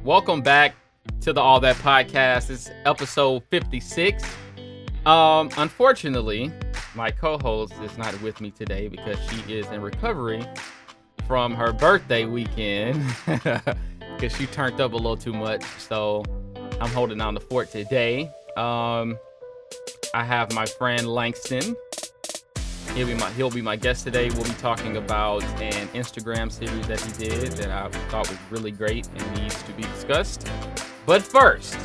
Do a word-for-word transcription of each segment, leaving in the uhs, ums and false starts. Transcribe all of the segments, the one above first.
welcome back to the All That Podcast. It's episode fifty-six. Um, unfortunately, my co-host is not with me today because she is in recovery from her birthday weekend because she turned up a little too much. So I'm holding down the fort today. Um, I have my friend Langston. He'll be my he'll be my guest today. We'll be talking about an Instagram series that he did that I thought was really great and needs to be discussed. But first,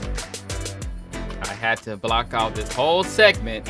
I had to block out this whole segment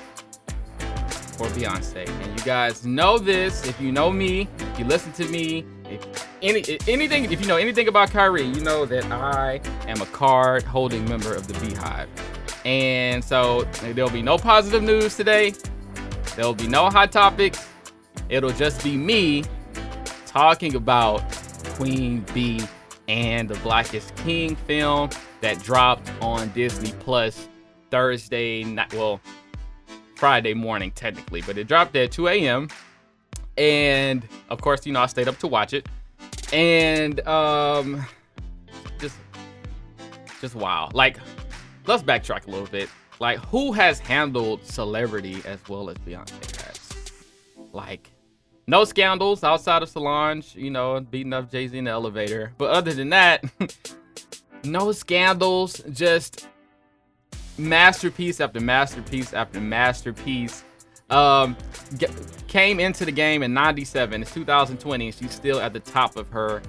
for Beyonce. And you guys know this. If you know me, if you listen to me, if any anything, if you know anything about Kyrie, you know that I am a card-holding member of the Beehive. And so there'll be no positive news today. There'll be no hot topics. It'll just be me talking about Queen Bee and the Black is King film that dropped on Disney Plus Thursday night. Well, Friday morning technically, but it dropped at two a.m. And of course, you know, I stayed up to watch it. And um, just, just wow. Like, let's backtrack a little bit. Like, who has handled celebrity as well as Beyonce has? Like, no scandals outside of Solange, you know, beating up Jay-Z in the elevator. But other than that, no scandals, just masterpiece after masterpiece after masterpiece. Um, get, came into the game in ninety-seven. It's two thousand twenty, and she's still at the top of her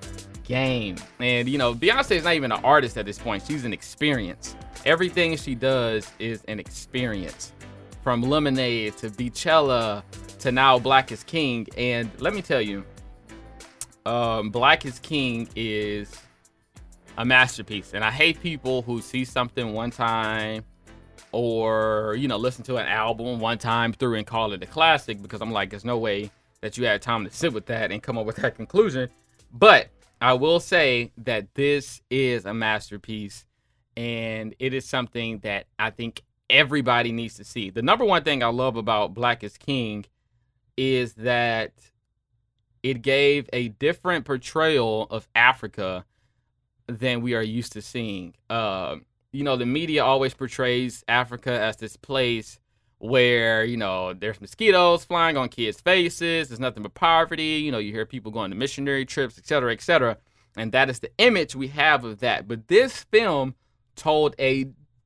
game. And, you know, Beyonce is not even an artist at this point. She's an experience. Everything she does is an experience, from Lemonade to Beachella to now Black is King. And let me tell you, um, Black is King is a masterpiece. And I hate people who see something one time or, you know, listen to an album one time through and call it a classic, because I'm like, there's no way that you had time to sit with that and come up with that conclusion. But I will say that this is a masterpiece. And it is something that I think everybody needs to see. The number one thing I love about Black is King is that it gave a different portrayal of Africa than we are used to seeing. Uh, you know, the media always portrays Africa as this place where, you know, there's mosquitoes flying on kids' faces. There's nothing but poverty. You know, you hear people going to missionary trips, et cetera, et cetera. And that is the image we have of that. But this film told a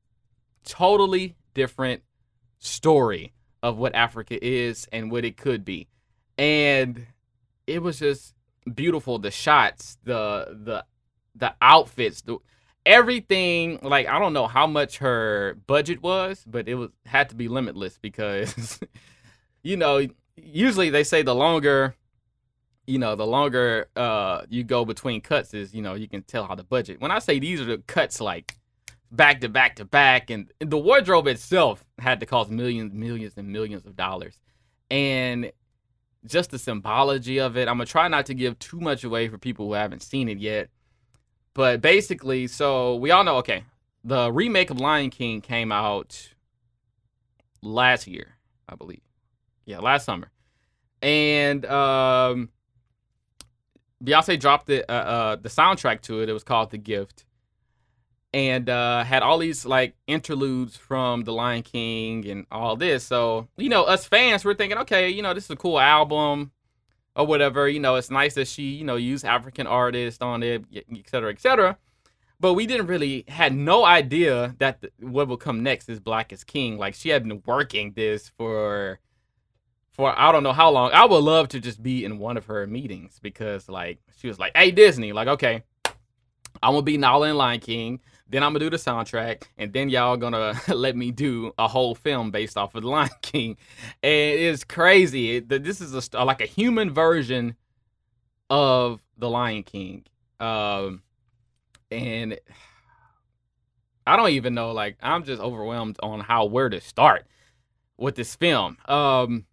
totally different story of what Africa is and what it could be. And it was just beautiful. The shots, the the the outfits, the everything. Like, I don't know how much her budget was, but it was had to be limitless because you know, usually they say the longer you know, the longer uh you go between cuts is, you know, you can tell how the budget. When I say these are the cuts, like back to back to back, and the wardrobe itself had to cost millions, millions and millions of dollars. And just the symbology of it, I'm gonna try not to give too much away for people who haven't seen it yet. But basically, so we all know, okay, the remake of Lion King came out last year, I believe. Yeah, last summer. And um, Beyonce dropped the, uh, uh, the soundtrack to it. It was called The Gift. And uh, had all these, like, interludes from The Lion King and all this. So, you know, us fans were thinking, okay, you know, this is a cool album or whatever. You know, it's nice that she, you know, used African artists on it, et cetera, et cetera. But we didn't really, had no idea that the, what would come next is Black is King. Like, she had been working this for, for I don't know how long. I would love to just be in one of her meetings because, like, she was like, hey, Disney, like, okay, I'm going to be Nala and Lion King. Then I'm going to do the soundtrack, and then y'all going to let me do a whole film based off of The Lion King. And it's crazy. It, this is a, like a human version of The Lion King. Um, and I don't even know, like, I'm just overwhelmed on how, where to start with this film. Um,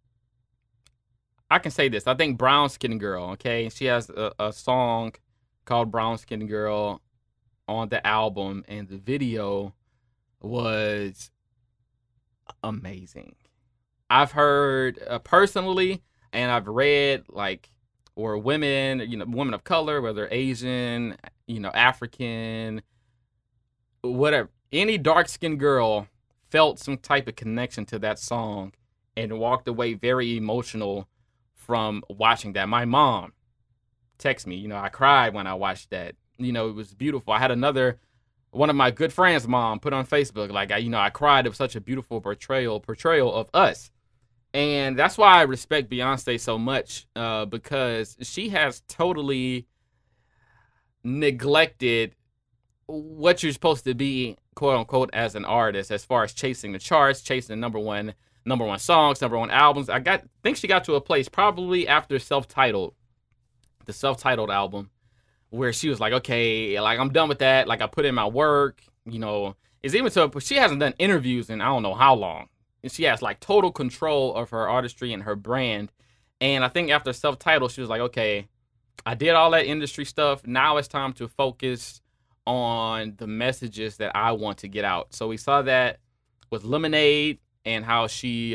I can say this. I think Brown Skin Girl, okay? She has a, a song called Brown Skin Girl on the album, and the video was amazing. I've heard uh, personally, and I've read, like, or women, you know, women of color, whether Asian, you know, African, whatever, any dark-skinned girl felt some type of connection to that song and walked away very emotional from watching that. My mom texted me, you know, I cried when I watched that. You know, it was beautiful. I had another, one of my good friends' mom put on Facebook, like, I, you know, I cried. It was such a beautiful portrayal, portrayal of us. And that's why I respect Beyonce so much, uh, because she has totally neglected what you're supposed to be, quote unquote, as an artist, as far as chasing the charts, chasing the number one, number one songs, number one albums. I got, think she got to a place probably after Self-Titled, the Self-Titled album, where she was like, okay, like, I'm done with that. Like, I put in my work, you know. It's even so, she hasn't done interviews in I don't know how long. And she has, like, total control of her artistry and her brand. And I think after Self-Titled, she was like, okay, I did all that industry stuff. Now it's time to focus on the messages that I want to get out. So we saw that with Lemonade and how she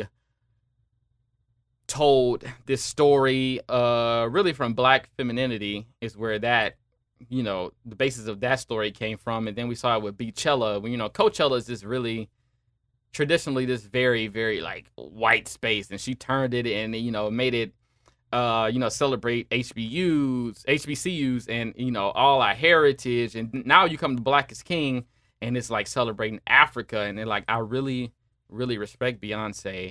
told this story, uh, really from Black femininity is where that, you know, the basis of that story came from. And then we saw it with Beachella. When, you know, Coachella is this really traditionally this very, very like white space, and she turned it and, you know, made it, uh, you know, celebrate H B Us, H B C Us, and, you know, all our heritage. And now you come to Black is King, and it's like celebrating Africa. And then, like, I really, really respect Beyonce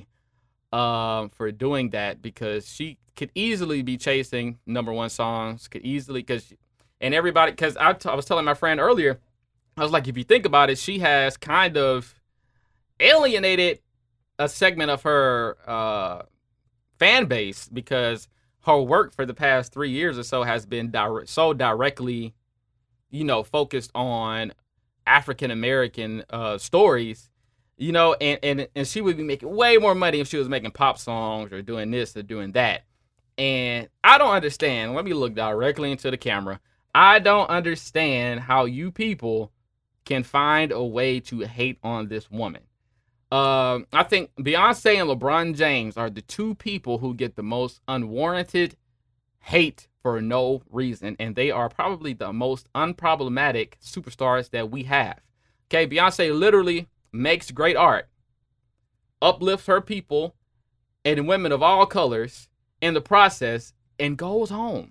um, for doing that, because she could easily be chasing number one songs, could easily, because, and everybody, because I, t- I was telling my friend earlier, I was like, if you think about it, she has kind of alienated a segment of her uh, fan base, because her work for the past three years or so has been dire- so directly, you know, focused on African American uh, stories, you know, and, and and she would be making way more money if she was making pop songs or doing this or doing that. And I don't understand. Let me look directly into the camera. I don't understand how you people can find a way to hate on this woman. Um, I think Beyonce and LeBron James are the two people who get the most unwarranted hate for no reason, and they are probably the most unproblematic superstars that we have. Okay, Beyonce literally makes great art, uplifts her people and women of all colors in the process, and goes home.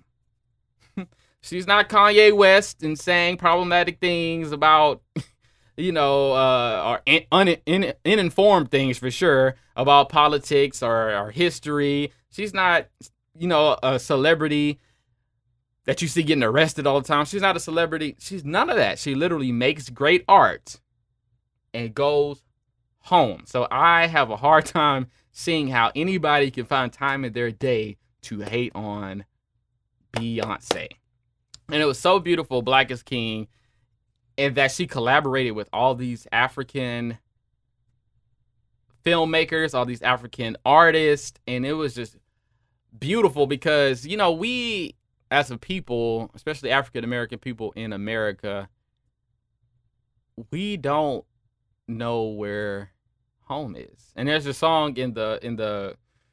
She's not Kanye West and saying problematic things about you know, uh, or in, un, in, uninformed things for sure about politics or, or history. She's not, you know, a celebrity that you see getting arrested all the time. She's not a celebrity. She's none of that. She literally makes great art and goes home. So I have a hard time seeing how anybody can find time in their day to hate on Beyonce. And it was so beautiful, Black is King, and that she collaborated with all these African filmmakers, all these African artists. And it was just beautiful because, you know, we as a people, especially African-American people in America, we don't know where home is. And there's a song in the, in the,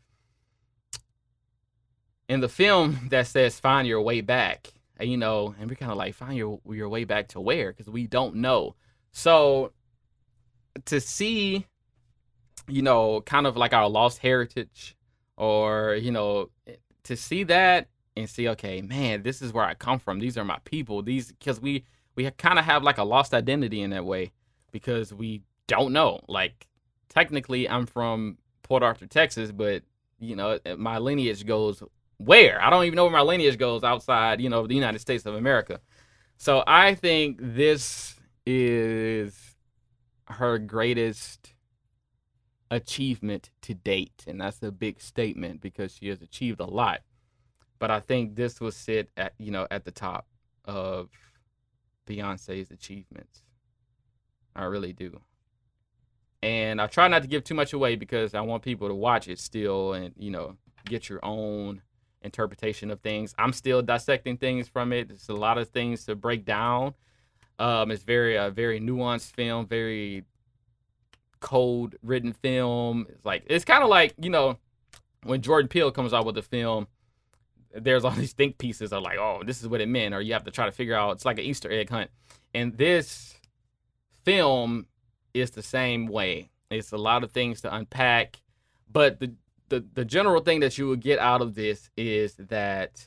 in the film that says, find your way back. And, you know, and we're kind of like, find your your way back to where? Because we don't know. So to see, you know, kind of like our lost heritage, or, you know, to see that and see, okay, man, this is where I come from. These are my people. These, because we, we kind of have like a lost identity in that way, because we don't know. Like, technically, I'm from Port Arthur, Texas, but, you know, my lineage goes where? I don't even know where my lineage goes outside, you know, the United States of America. So I think this is her greatest achievement to date. And that's a big statement because she has achieved a lot. But I think this will sit at, you know, at the top of Beyonce's achievements. I really do. And I try not to give too much away because I want people to watch it still and, you know, get your own interpretation of things. I'm still dissecting things from it. There's a lot of things to break down. Um, it's very, a uh, very nuanced film, very code written film. It's like, it's kind of like, you know, when Jordan Peele comes out with a film, there's all these think pieces of like, oh, this is what it meant, or you have to try to figure out. It's like an Easter egg hunt. And this film is the same way. It's a lot of things to unpack, but the the, the general thing that you will get out of this is that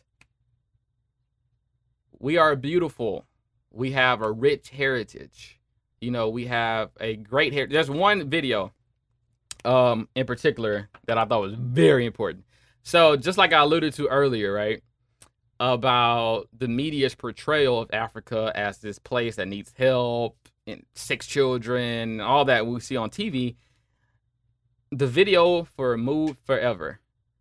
we are beautiful. We have a rich heritage. You know, we have a great heritage. There's one video um, in particular that I thought was very important. So just like I alluded to earlier, right, about the media's portrayal of Africa as this place that needs help and six children, all that we see on T V. The video for Move Forever.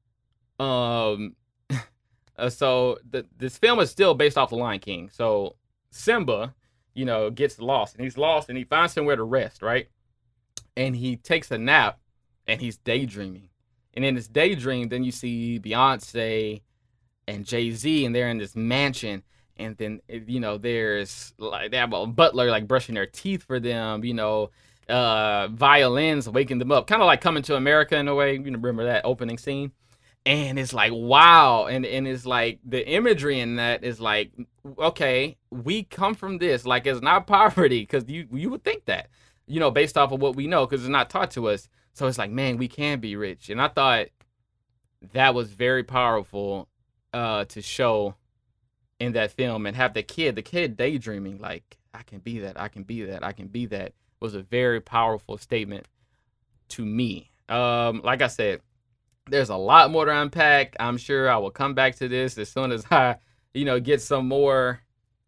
Um, uh, so the, this film is still based off The Lion King. So Simba, you know, gets lost, and he's lost, and he finds somewhere to rest, right? And he takes a nap, and he's daydreaming. And in this daydream, then you see Beyonce and Jay-Z, and they're in this mansion. And then, you know, there's like they have a butler like brushing their teeth for them, you know, uh, violins waking them up, kind of like Coming to America in a way. You remember that opening scene? And it's like, wow. And, and it's like the imagery in that is like, okay, we come from this. Like, it's not poverty, because you, you would think that, you know, based off of what we know, because it's not taught to us. So it's like, man, we can be rich. And I thought that was very powerful uh, to show in that film, and have the kid, the kid daydreaming, like, I can be that, I can be that, I can be that, was a very powerful statement to me. Um, like I said, there's a lot more to unpack. I'm sure I will come back to this as soon as I, you know, get some more,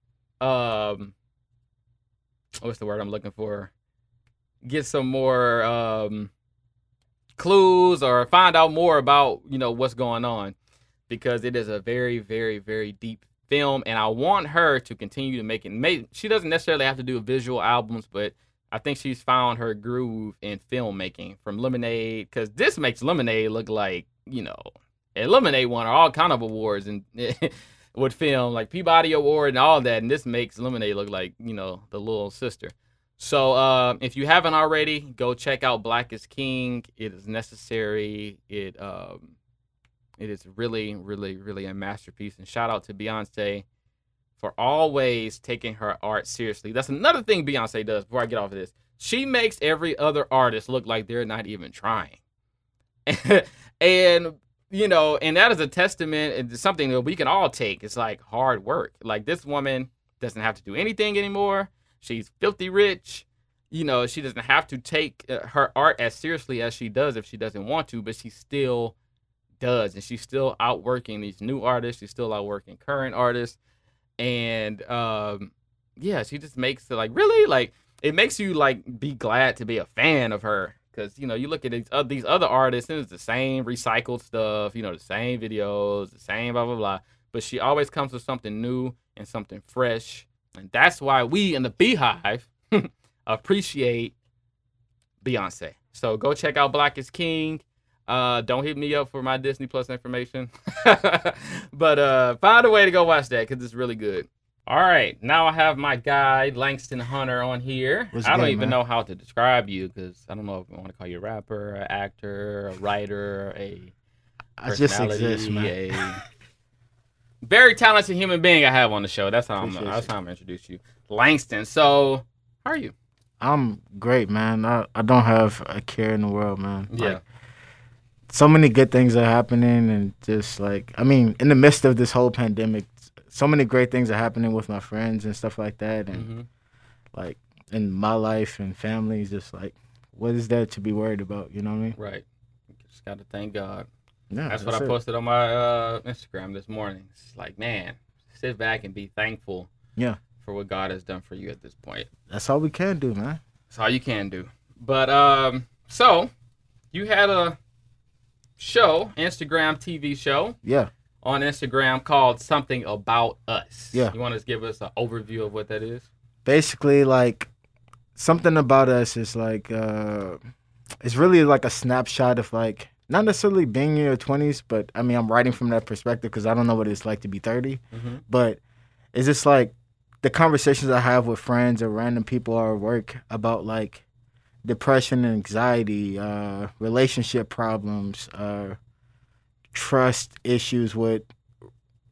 um, what's the word I'm looking for? Get some more um, clues, or find out more about, you know, what's going on, because it is a very, very, very deep film, and I want her to continue to make it. Make, she doesn't necessarily have to do visual albums, but I think she's found her groove in filmmaking, from Lemonade, because this makes Lemonade look like, you know, and Lemonade won all kind of awards and with film, like Peabody Award and all that, and this makes Lemonade look like, you know, the little sister. So uh, if you haven't already, go check out Black is King. It is necessary. It um, it is really, really, really a masterpiece. And shout out to Beyonce for always taking her art seriously. That's another thing Beyonce does, before I get off of this. She makes every other artist look like they're not even trying. And, you know, and that is a testament to something that we can all take. It's like hard work. Like, this woman doesn't have to do anything anymore. She's filthy rich. You know, she doesn't have to take uh, her art as seriously as she does if she doesn't want to, but she still does. And she's still outworking these new artists. She's still outworking current artists. And um, yeah, she just makes it like, really, like, it makes you like be glad to be a fan of her, because, you know, you look at these, uh, these other artists and it's the same recycled stuff, you know, the same videos, the same blah blah blah, but she always comes with something new and something fresh, and that's why we in the Beehive appreciate Beyonce. So go check out Black is King. Uh, don't hit me up for my Disney Plus information. But uh, find a way to go watch that, because it's really good. All right. Now I have my guy, Langston Hunter, on here. What's I don't good, even man? know how to describe you, because I don't know if I want to call you a rapper, an actor, a writer, a I just exist, man. A very talented human being I have on the show. That's how I'm, that's how I'm going to introduce you. Langston. So, how are you? I'm great, man. I, I don't have a care in the world, man. Yeah. Like, so many good things are happening, and just like, I mean, in the midst of this whole pandemic, so many great things are happening with my friends and stuff like that, and mm-hmm. like in my life and family, just like, what is there to be worried about? You know what I mean? Right. Just got to thank God. Yeah, that's, that's what it. I posted on my uh, Instagram this morning. It's like, man, sit back and be thankful. Yeah. For what God has done for you at this point. That's all we can do, man. That's all you can do. But um, so you had a show, Instagram T V show. Yeah. On Instagram called Something About Us. Yeah. You want to give us an overview of what that is? Basically, like, Something About Us is like, uh, it's really like a snapshot of, like, not necessarily being in your twenties, but I mean, I'm writing from that perspective because I don't know what it's like to be thirty. Mm-hmm. But it's just like the conversations I have with friends or random people at work about, like, depression and anxiety, uh, relationship problems, uh, trust issues with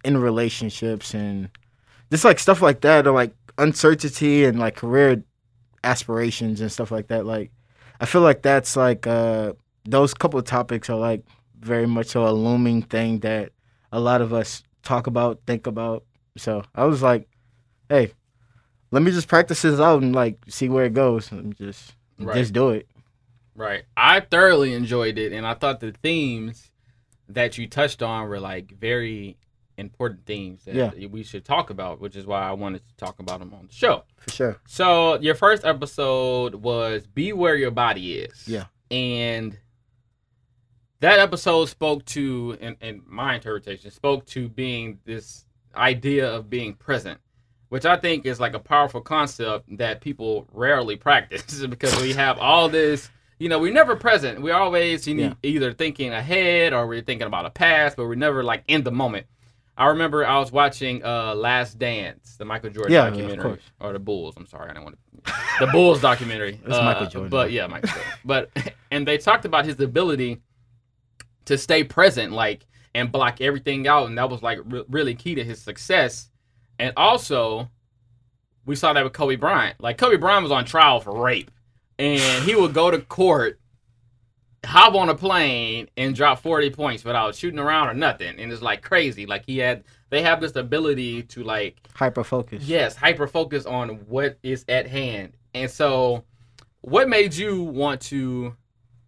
in relationships and just like stuff like that, or like uncertainty and like career aspirations and stuff like that. Like, I feel like that's like uh, those couple of topics are like very much so a looming thing that a lot of us talk about, think about. So I was like, hey, let me just practice this out and like see where it goes and just right. just do it. Right. I thoroughly enjoyed it, and I thought the themes that you touched on were like very important themes that yeah. we should talk about, which is why I wanted to talk about them on the show. For sure. So your first episode was Be Where Your Body Is. Yeah. And that episode spoke to, in, in my interpretation, spoke to being this idea of being present, which I think is like a powerful concept that people rarely practice because we have all this, you know, we're never present. We're always you know, yeah. either thinking ahead or we're thinking about a past, but we're never like in the moment. I remember I was watching uh, Last Dance, the Michael Jordan yeah, documentary, or the Bulls. I'm sorry, I don't want to. The Bulls documentary. It's uh, Michael Jordan. But yeah, Michael Jordan. But and they talked about his ability to stay present, like, and block everything out, and that was like re- really key to his success. And also, we saw that with Kobe Bryant. Like Kobe Bryant was on trial for rape, and he would go to court, hop on a plane, and drop forty points without shooting around or nothing. And it's like crazy. Like he had, they have this ability to like hyper focus. Yes, hyper focus on what is at hand. And so, what made you want to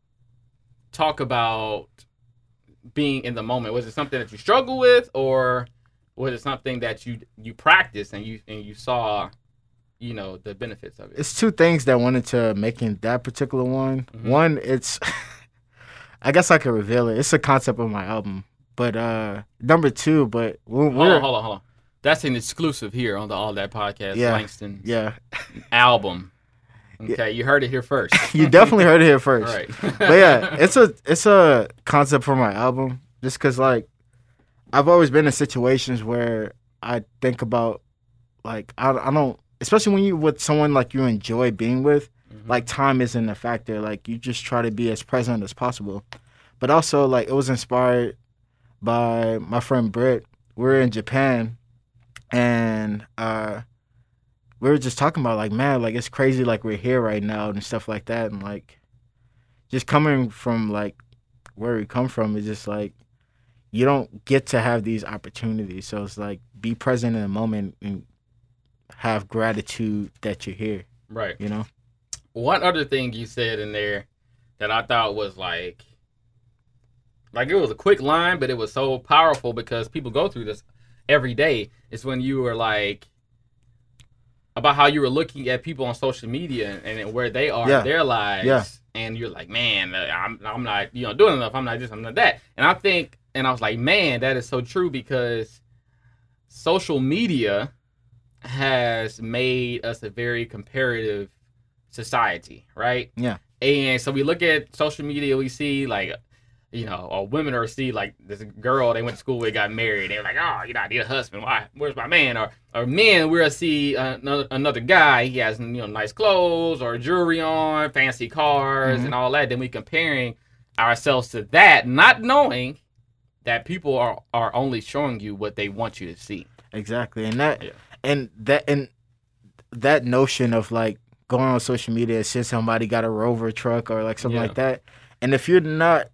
talk about being in the moment? Was it something that you struggle with, or was it something that you you practiced and you and you saw, you know, the benefits of it? It's two things that went into making that particular one. Mm-hmm. One, it's I guess I could reveal it. It's a concept of my album. But uh, number two, but we're, hold on, hold on, hold on. That's an exclusive here on the All That Podcast, yeah, Langston. Yeah. Album. Okay, yeah. You heard it here first. You definitely heard it here first. All right. But yeah, it's a it's a concept for my album. Just because, like, I've always been in situations where I think about, like, I, I don't, especially when you're with someone, like, you enjoy being with, mm-hmm. like, time isn't a factor. Like, you just try to be as present as possible. But also, like, it was inspired by my friend Britt. We were in Japan, and uh, we were just talking about, like, man, like, it's crazy, like, we're here right now and stuff like that. And, like, just coming from, like, where we come from is just, like, you don't get to have these opportunities. So it's, like, be present in the moment and have gratitude that you're here. Right. You know? One other thing you said in there that I thought was, like, like, it was a quick line, but it was so powerful because people go through this every day. It's when you were, like, about how you were looking at people on social media and, and where they are yeah. in their lives. Yeah. And you're like, man, I'm I'm not, you know, doing enough. I'm not this, I'm not that. And I think, and I was like, man, that is so true because social media has made us a very comparative society, right? Yeah. And so we look at social media, we see like, you know, or women or see like this girl they went to school with got married. They're like, oh, you know, I need a husband. Why? Where's my man? Or or men, we'll see uh, another, another guy. He has, you know, nice clothes or jewelry on, fancy cars, mm-hmm. and all that. Then we comparing ourselves to that, not knowing that people are, are only showing you what they want you to see. Exactly, and that yeah. and that and that notion of like going on social media, seeing somebody got a Rover truck or like something yeah. like that, and if you're not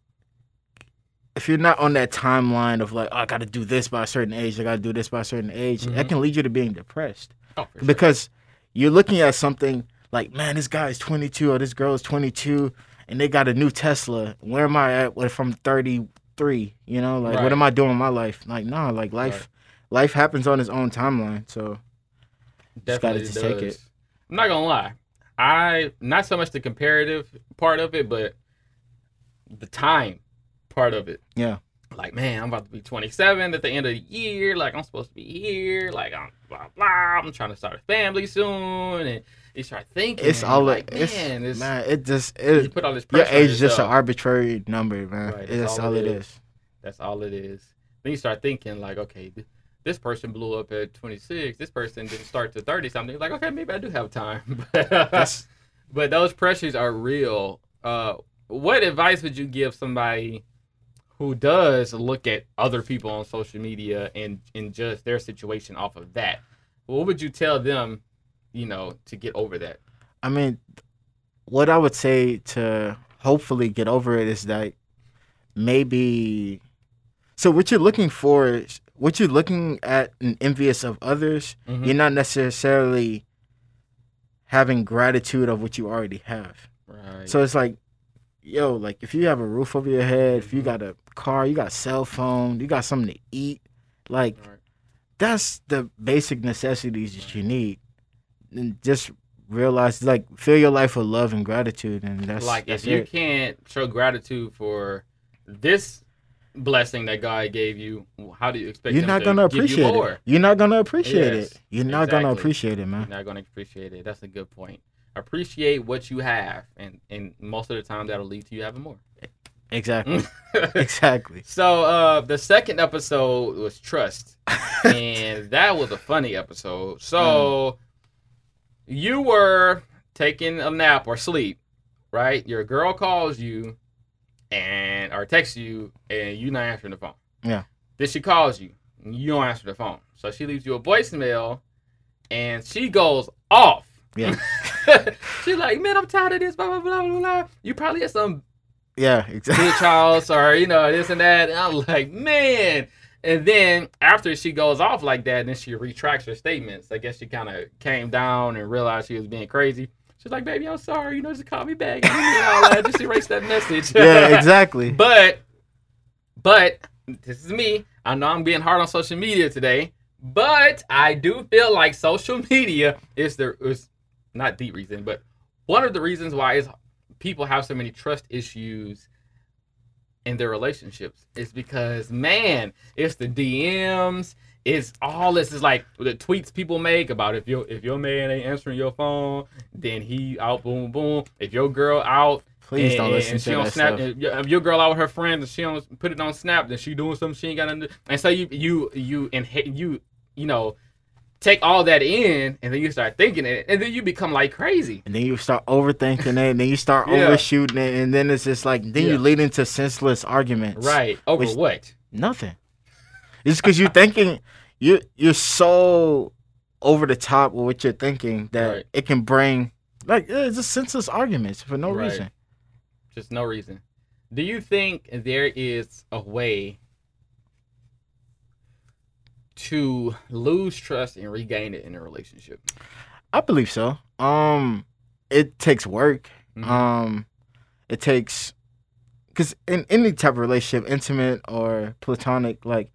if you're not on that timeline of like, oh, I got to do this by a certain age, I got to do this by a certain age, mm-hmm. that can lead you to being depressed. Oh, for because sure. You're looking at something like, man, this guy is twenty-two or this girl is twenty-two and they got a new Tesla. Where am I at if I'm thirty-three? You know, like, right. what am I doing in my life? Like, nah, like life, right. life happens on its own timeline. So definitely just gotta take it. I'm not gonna lie. I, not so much the comparative part of it, but the time part of it. Yeah. Like, man, I'm about to be twenty-seven at the end of the year. Like, I'm supposed to be here. Like, I'm blah, blah. I'm trying to start a family soon. And you start thinking. It's all like, it's, man, it's, man, it just, it, you put all this your pressure age is just an yourself. arbitrary number, man. Right, It's that's all, all it is. is. That's all it is. Then you start thinking, like, okay, th- this person blew up at twenty-six. This person didn't start to thirty something. Like, okay, maybe I do have time. but, but those pressures are real. Uh, what advice would you give somebody who does look at other people on social media and, and judge their situation off of that. What would you tell them, you know, to get over that? I mean, what I would say to hopefully get over it is that maybe. So what you're looking for is what you're looking at and envious of others. Mm-hmm. You're not necessarily having gratitude of what you already have. Right. So it's like, yo, like if you have a roof over your head, mm-hmm. if you got a car, you got a cell phone, you got something to eat, like right. that's the basic necessities that you need. And just realize, like, fill your life with love and gratitude, and that's like that's if you it. can't show gratitude for this blessing that God gave you, how do you expect you're him not to gonna give appreciate you more? it? You're not gonna appreciate yes, it. You're not exactly. gonna appreciate it, man. You're not gonna appreciate it. That's a good point. Appreciate what you have, and and most of the time that'll lead to you having more. Exactly. Exactly. So uh, the second episode was trust, and that was a funny episode. So mm. you were taking a nap or sleep, right? Your girl calls you and or texts you, and you not answering the phone. Yeah. Then she calls you, and you don't answer the phone. So she leaves you a voicemail, and she goes off. Yeah. She's like, man, I'm tired of this, blah, blah, blah, blah, blah. You probably had some yeah, exactly. bitch house or, you know, this and that. And I'm like, man. And then after she goes off like that, then she retracts her statements. I guess she kind of came down and realized she was being crazy. She's like, baby, I'm sorry. You know, just call me back. And all that. Just erase that message. Yeah, exactly. But, but, this is me. I know I'm being hard on social media today. But I do feel like social media is the, is not the reason, but one of the reasons why is people have so many trust issues in their relationships is because, man, it's the D Ms, it's all this is like the tweets people make about if your if your man ain't answering your phone, then he out, boom, boom. If your girl out, please and, don't listen and to she that don't snap, stuff. If your girl out with her friends and she don't put it on Snap, then she doing something she ain't got to do. And so you you you and you you know. take all that in, and then you start thinking it, and then you become like crazy. And then you start overthinking it, and then you start yeah. overshooting it, and then it's just like, then yeah. you lead into senseless arguments. Right. Over which, what? Nothing. It's because you're thinking, you're, you're so over the top with what you're thinking that right. it can bring, like, it's just senseless arguments for no right. reason. Just no reason. Do you think there is a way to lose trust and regain it in a relationship? I believe so. Um, it takes work. Mm-hmm. Um, it takes, because in any type of relationship, intimate or platonic, like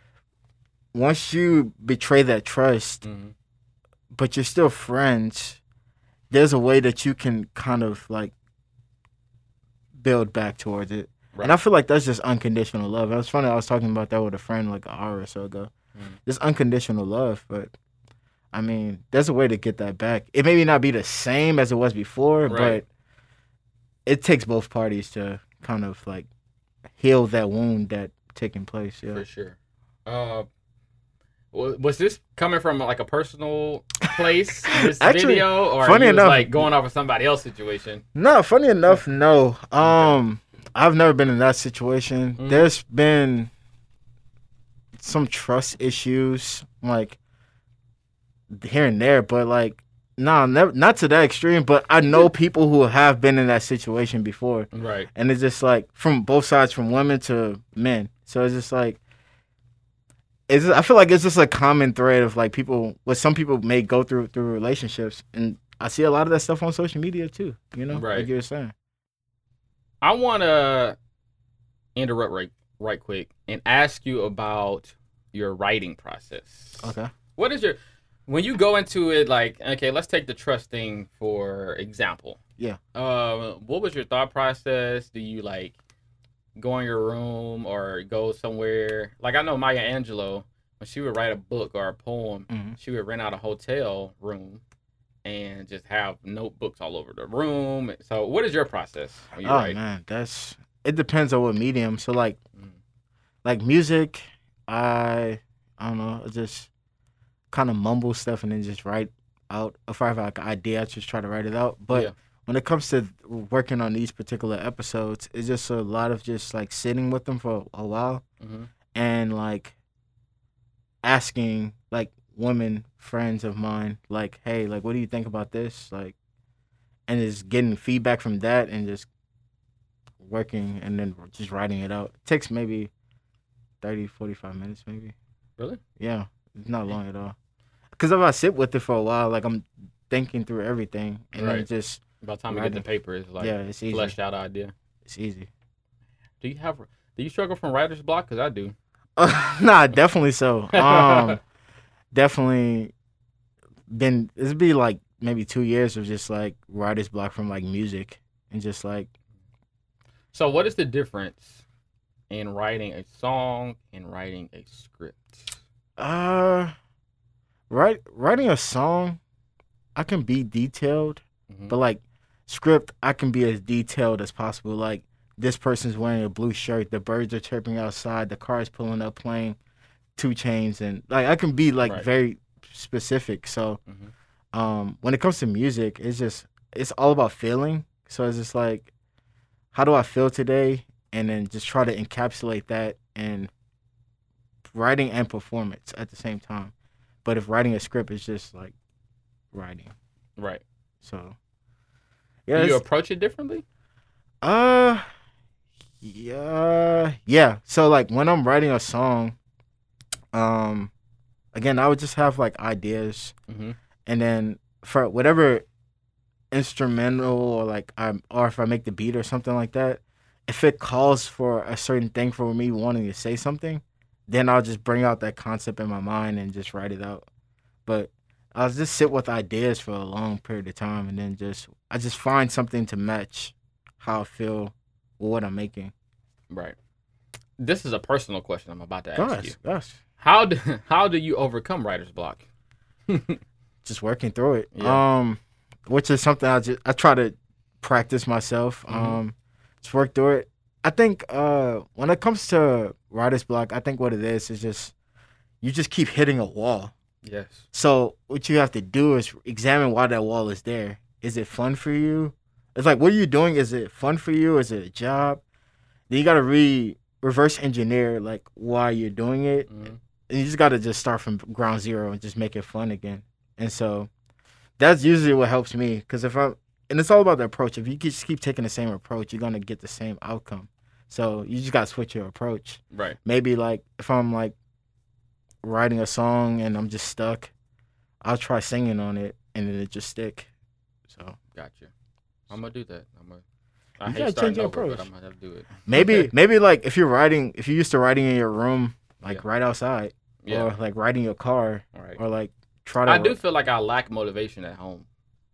once you betray that trust, mm-hmm. but you're still friends, there's a way that you can kind of like build back towards it. Right. And I feel like that's just unconditional love. It was funny. I was talking about that with a friend like an hour or so ago. Mm. Just unconditional love, but I mean, there's a way to get that back. It may not be the same as it was before, right. but it takes both parties to kind of like heal that wound that taking place. Yeah, for sure. Uh, was this coming from like a personal place? This Actually, video, or funny you enough, was like going off of somebody else's situation? No, funny enough, no. Um, I've never been in that situation. Mm. There's been some trust issues, like here and there, but like, nah, never, not to that extreme. But I know people who have been in that situation before, right? And it's just like from both sides, from women to men. So it's just like, it's. Just, I feel like it's just a common thread of like people, what some people may go through through relationships, and I see a lot of that stuff on social media too. You know, right? Like you were saying. I want to interrupt right. right quick and ask you about your writing process. Okay. What is your, when you go into it, like, okay, let's take the trust thing for example. Yeah. Uh, what was your thought process? Do you like go in your room or go somewhere? Like I know Maya Angelou, when she would write a book or a poem, mm-hmm. she would rent out a hotel room and just have notebooks all over the room. So what is your process when you oh, write? man, that's, it depends on what medium. So like, mm. like music, I, I don't know, I just kind of mumble stuff and then just write out. If I have like an idea, I just try to write it out. But yeah. when it comes to working on these particular episodes, it's just a lot of just like sitting with them for a while Mm-hmm. and like asking like women friends of mine, like, hey, like, what do you think about this? Like, and just getting feedback from that and just working and then just writing it out. It takes maybe thirty, forty-five minutes, maybe. Really? Yeah, it's not long at all. Because if I sit with it for a while, like, I'm thinking through everything, and then Right. it just, By the time you get the paper, it's like yeah, it's easy. fleshed out idea. It's easy. Do you have? Do you struggle from writer's block? Because I do. Nah, definitely so. Um, definitely been, it's be like maybe two years of just, like, writer's block from, like, music, and just, like, So, what is the difference in writing a song and writing a script? uh, write, writing a song, I can be detailed, Mhm. but, like, script, I can be as detailed as possible. Like, this person's wearing a blue shirt, the birds are chirping outside, the car is pulling up playing two chains, and, like, I can be, like, Right. very specific. So, Mhm. um, when it comes to music, it's just, it's all about feeling. So, it's just, like, how do I feel today? And then just try to encapsulate that in writing and performance at the same time. But if writing a script is just, like, writing. Right. So, yeah. Do you it's- approach it differently? Uh, yeah, yeah. So like when I'm writing a song, um, again, I would just have like ideas, Mm-hmm. and then for whatever instrumental or like I or if I make the beat or something like that, if it calls for a certain thing for me wanting to say something, then I'll just bring out that concept in my mind and just write it out. But I'll just sit with ideas for a long period of time, and then just I just find something to match how I feel with what I'm making. Right. This is a personal question I'm about to ask you. Gosh, gosh, How do how do you overcome writer's block? just working through it. Yeah. Um, which is something I just I try to practice myself. Mhm. Um, just work through it. I think uh when it comes to writer's block, I think what it is is just you just keep hitting a wall. Yes. So what you have to do is examine why that wall is there. Is it fun for you? It's like, what are you doing? Is it fun for you? Is it a job? Then you gotta re reverse engineer like why you're doing it, Mhm. and you just gotta just start from ground zero and just make it fun again. And so that's usually what helps me, because if I'm and it's all about the approach. If you just keep taking the same approach, you're gonna get the same outcome. So you just gotta switch your approach. Right. Maybe like if I'm like writing a song and I'm just stuck, I'll try singing on it and then it just stick. So Gotcha. I'm gonna do that. I'm gonna. I You hate gotta starting change your over, but approach. I'm gonna have to do it. maybe maybe like if you're writing, if you're used to writing in your room, like Yeah. right outside, Yeah. or like writing your car, All right. or like try to. I do feel like I lack motivation at home.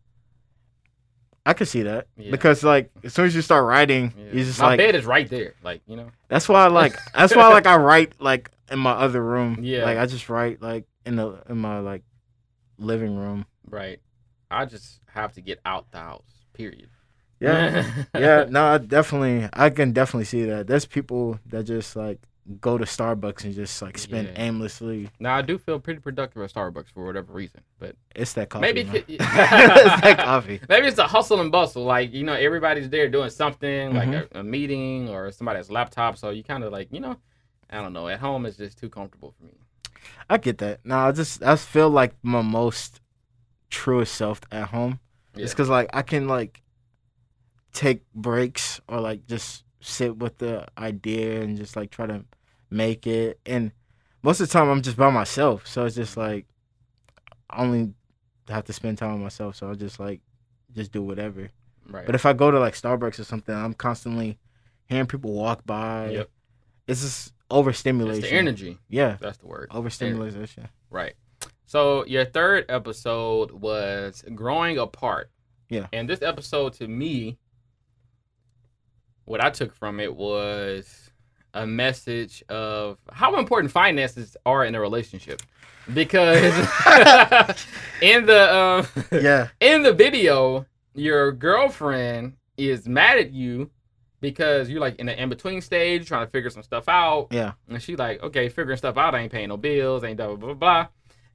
I could see that, Yeah. because like as soon as you start writing, Yeah. you just My like bed is right there. Like you know. that's why I like that's why like I write like in my other room. Yeah. Like I just write like in the in my like living room. Right. I just have to get out the house. Period. Yeah. Yeah, no, I definitely, I can definitely see that. There's people that just like go to Starbucks and just like spend Yeah. aimlessly. Now I do feel pretty productive at Starbucks for whatever reason, but It's that coffee. maybe man. it- it's that coffee. maybe it's a hustle and bustle. Like you know, everybody's there doing something, like Mhm. a, a meeting or somebody's laptop. So you kind of like you know, I don't know. At home, it's just too comfortable for me. I get that. No, I just I feel like my most truest self at home. Yeah. It's because like I can like take breaks or like just sit with the idea and just like try to make it. And most of the time I'm just by myself, so it's just like I only have to spend time with myself. So I'll just like just do whatever. Right. But if I go to like Starbucks or something, I'm constantly hearing people walk by. Yep. It's just It's overstimulation. the energy. Yeah, That's the word. overstimulation. Right. So your third episode was growing apart. Yeah. And this episode to me, what I took from it was a message of how important finances are in a relationship. Because in the um, Yeah. in the video, your girlfriend is mad at you because you're like in the in-between stage trying to figure some stuff out. Yeah. And she like, okay, figuring stuff out, I ain't paying no bills, ain't blah, blah, blah, blah.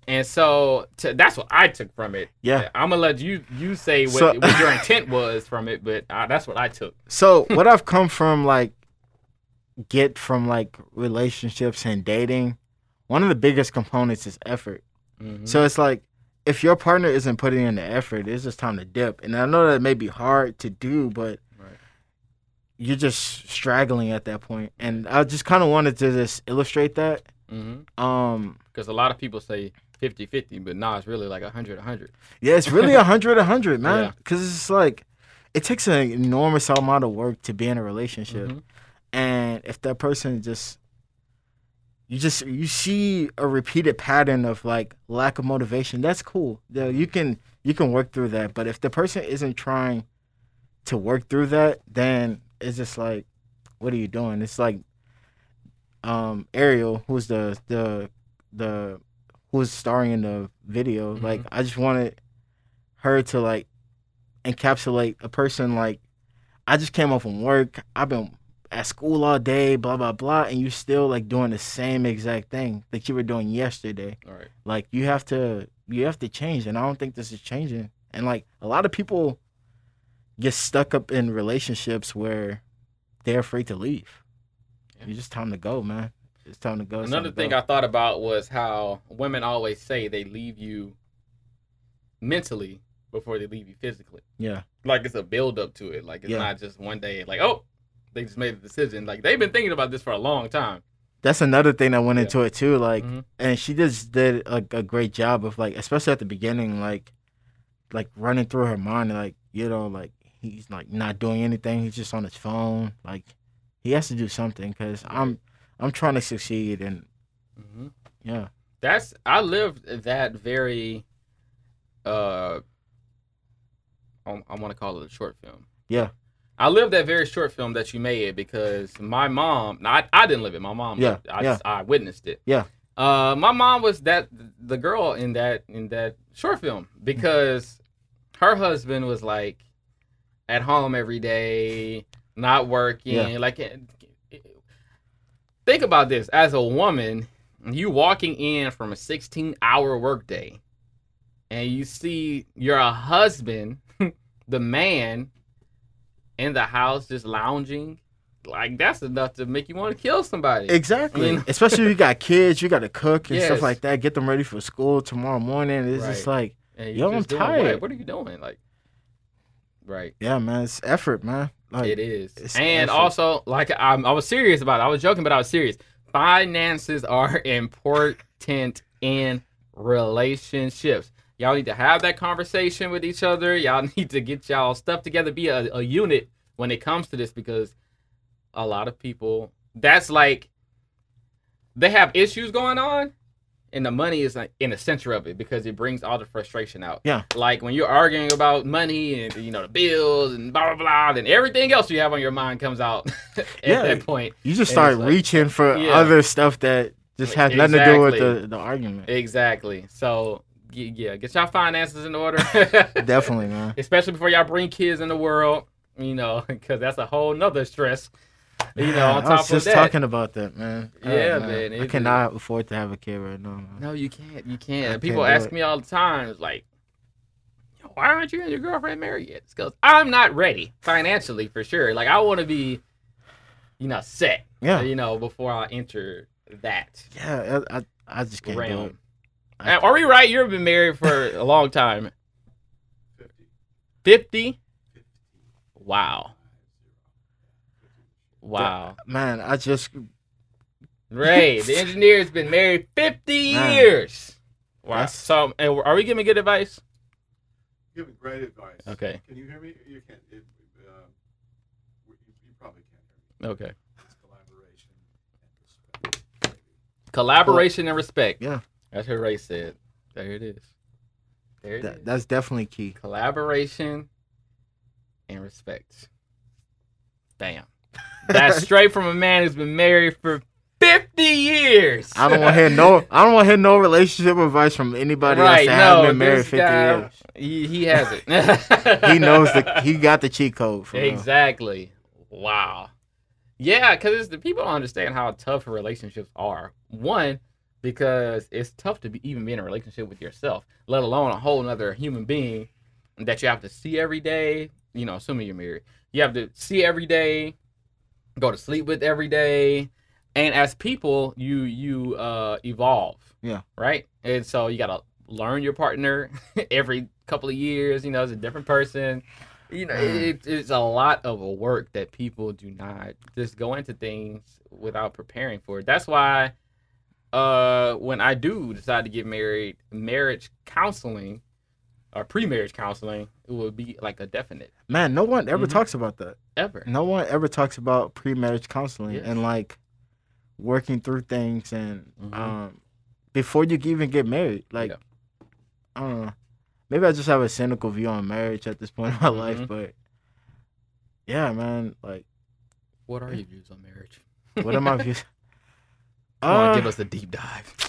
And so to, that's what I took from it. Yeah. I'm gonna let you you say what, So- what your intent was from it, but uh, that's what I took. So what I've come from like get from like relationships and dating, one of the biggest components is effort. Mhm. So it's like if your partner isn't putting in the effort, it's just time to dip. And I know that may be hard to do, but Right. you're just straggling at that point. And I just kind of wanted to just illustrate that. Mhm. Um, Because a lot of people say fifty-fifty, but nah, it's really like one hundred one hundred. yeah, it's really a hundred, a hundred, man. Yeah. Because it's just like it takes an enormous amount of work to be in a relationship. Mhm. And if that person just you just you see a repeated pattern of like lack of motivation, that's cool. Yeah, you can you can work through that. But if the person isn't trying to work through that, then it's just like, what are you doing? It's like um Ariel, who's the the the who's starring in the video. Mhm. Like I just wanted her to like encapsulate a person like I just came home from work. I've been at school all day, blah blah blah, and you still like doing the same exact thing that you were doing yesterday. All right. Like you have to you have to change, and I don't think this is changing. And like a lot of people get stuck up in relationships where they're afraid to leave. Yeah. It's just time to go, man. It's time to go. It's time Another to thing go. I thought about was how women always say they leave you mentally before they leave you physically. Yeah. Like it's a build up to it. Like it's Yeah. not just one day. Like oh, they just made a decision. Like they've been thinking about this for a long time. That's another thing that went Yeah. into it too. Like, Mhm. and she just did like a great job of like, especially at the beginning, like, like running through her mind, like you know, like he's like not doing anything. He's just on his phone. Like, he has to do something because I'm, I'm trying to succeed, and Mm-hmm. yeah, That's I lived that very. Uh, I, I want to call it a short film. yeah, I lived that very short film that you made because my mom. No, I, I didn't live it. My mom. Yeah, lived it. I, yeah. just, I witnessed it. Yeah. Uh, my mom was that the girl in that in that short film because her husband was like at home every day, not working. Yeah. Like, it- it- think about this: as a woman, you walking in from a sixteen-hour workday, and you see your husband, the man, in the house just lounging. Like that's enough to make you want to kill somebody. exactly. You know? Especially if you got kids, you got to cook and Yes. stuff like that. Get them ready for school tomorrow morning. It's just Right. like, And Yo, you're I'm just doing what? tired. What are you doing? Like, right. yeah, man, it's effort, man. Like, It is. it's And effort. also, like, I'm, I was serious about it. I was joking, but I was serious. Finances are important in relationships. Y'all need to have that conversation with each other. Y'all need to get y'all stuff together, be a, a unit when it comes to this, because a lot of people, that's like, they have issues going on, and the money is like in the center of it because it brings all the frustration out. Yeah. Like when you're arguing about money and, you know, the bills and blah, blah, blah, then everything else you have on your mind comes out at Yeah. that point. you just And start it's like- reaching for Yeah. other stuff that just has nothing to do with Exactly. the, the argument. Exactly. So, y- yeah, get y'all finances in order. Definitely, man. Especially before y'all bring kids in the world, you know, because that's a whole nother stress. You know, on I top was just of that. talking about that, man. Oh, Yeah, man, I it- cannot afford to have a kid right now, man. No, you can't. You can't. I People can't do ask it. me all the time, it's like, "Yo, why aren't you and your girlfriend married yet?" Because I'm not ready financially, for sure. Like, I want to be, you know, set, Yeah, you know, before I enter that yeah. I, I, I just can't do it. realm. Uh, Are we right? You've been married for a long time. fifty? Wow. Wow. Man, I just Ray, the engineer's been married fifty Man. years. Wow. That's- So, and are we giving good advice? Giving great advice. Okay. Can you hear me? You can't. It, uh, you, you probably can't hear me. Okay. It's collaboration and respect. Collaboration and respect. Yeah. That's what Ray said. There it is. There it is. that, that's definitely key. Collaboration and respect. Damn. That's straight from a man who's been married for fifty years. I don't want to hear no. I don't want to hear no relationship advice from anybody else Right, that no, hasn't been married this fifty guy, years. He, he has it. He knows the. He got the cheat code. For real. Exactly. Wow. Yeah, because the people don't understand how tough relationships are. One, because it's tough to be even be in a relationship with yourself, let alone a whole other human being that you have to see every day. You know, assuming you're married, you have to see every day, go to sleep with every day, and as people, you you uh, evolve. Yeah. Right. And so you gotta learn your partner every couple of years. You know, it's a different person. You know, it, it's a lot of a work that people do not just go into things without preparing for it. That's why uh, when I do decide to get married, marriage counseling or pre-marriage counseling, it will be like a definite. Man, no one ever Mhm. talks about that. Ever. No one ever talks about pre-marriage counseling Yes. and like working through things and Mhm. um before you can even get married. Like, Yeah. I don't know. Maybe I just have a cynical view on marriage at this point in my Mhm. life, but yeah, man. Like, What are your views on marriage? what are my views? Come on, Uh, give us a deep dive.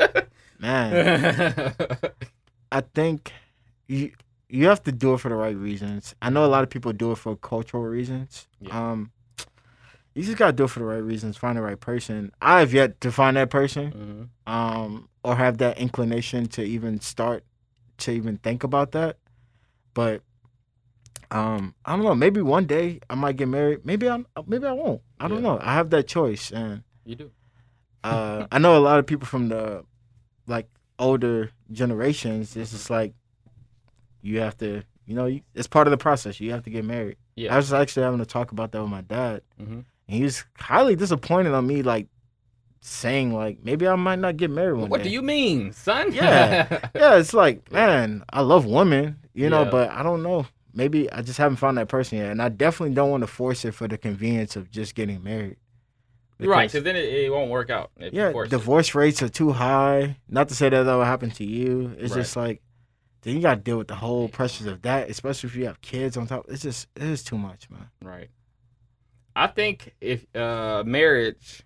man, I think you you have to do it for the right reasons. I know a lot of people do it for cultural reasons. Yeah. Um, you just gotta do it for the right reasons. Find the right person. I have yet to find that person, Mhm. um, or have that inclination to even start to even think about that. But um, I don't know. Maybe one day I might get married. Maybe I maybe I won't. I don't Yeah. know. I have that choice, and You do. uh, I know a lot of people from the like older generations. It's just like you have to, you know, you, it's part of the process. You have to get married. Yeah. I was actually having to talk about that with my dad, hmm and he was highly disappointed on me, like saying like maybe I might not get married one What day. do you mean, son? Yeah. Yeah, it's like, man, I love women, you know, Yeah. but I don't know. Maybe I just haven't found that person yet, and I definitely don't want to force it for the convenience of just getting married. Right, Because- because then it, it won't work out. If you yeah, force it. divorce rates are too high. Not to say that that will happen to you. It's Right. just like then you got to deal with the whole pressures of that, especially if you have kids on top. It's just it is too much, man. Right. I think if uh, marriage,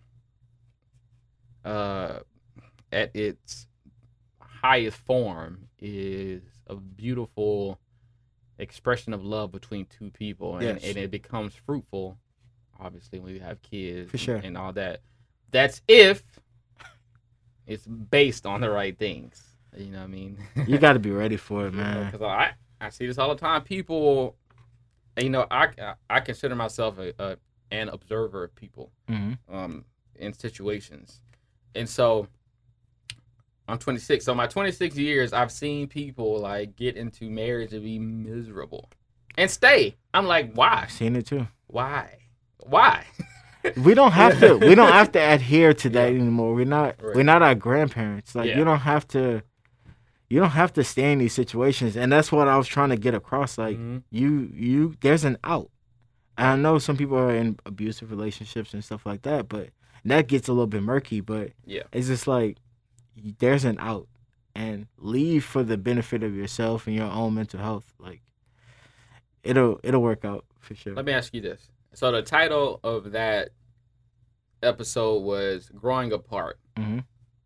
uh, at its highest form, is a beautiful expression of love between two people, and, Yes. and it becomes fruitful. Obviously, when you have kids, For sure. and, and all that. That's if it's based on the right things. You know what I mean? You got to be ready for it, man. Because I, I see this all the time. People, and, you know, I, I consider myself a, a an observer of people hmm um, in situations. And so I'm twenty-six. So my twenty-six years, I've seen people like get into marriage and be miserable and stay. I'm like, why? I've seen it too. Why? Why? We don't have to. We don't have to adhere to that Yeah. anymore. We're not. Right. We're not our grandparents. Like Yeah. you don't have to. You don't have to stay in these situations, and that's what I was trying to get across. Like Mhm. you, you. There's an out. And I know some people are in abusive relationships and stuff like that, but that gets a little bit murky. But Yeah. it's just like there's an out, and leave for the benefit of yourself and your own mental health. Like it'll it'll work out for sure. Let me ask you this. So the title of that episode was Growing Apart. Mhm.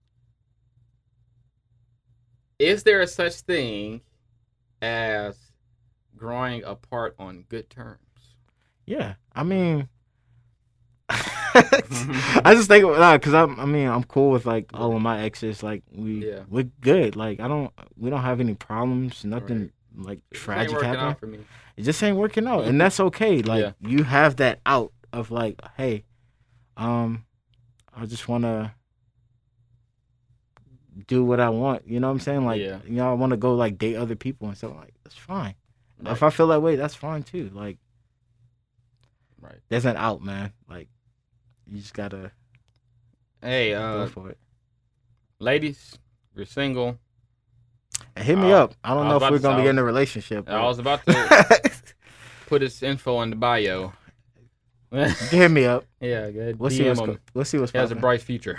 Is there a such thing as growing apart on good terms? Yeah, I mean, I just think nah, cause I'm. I mean, I'm cool with like all of my exes. Like we, Yeah. we're good. Like I don't, we don't have any problems. Nothing like It ain't tragic working happened. out for me. It just ain't working out, and that's okay. Like Yeah. you have that out of like, hey, um, I just want to do what I want. You know what I'm saying? Like, Yeah. you know, I want to go like date other people and stuff. Like that's fine. Right. If I feel that way, that's fine too. Like right. there's an out, man. Like you just gotta Hey, go uh, for it. ladies, you're single. And hit me uh, up. I don't I know was if about we're to gonna say, be I in a relationship. I was about but- to put his info in the bio. hit me up. Yeah, good. We'll see D M what's him. go- we'll see what's He has a poppin'. bright future.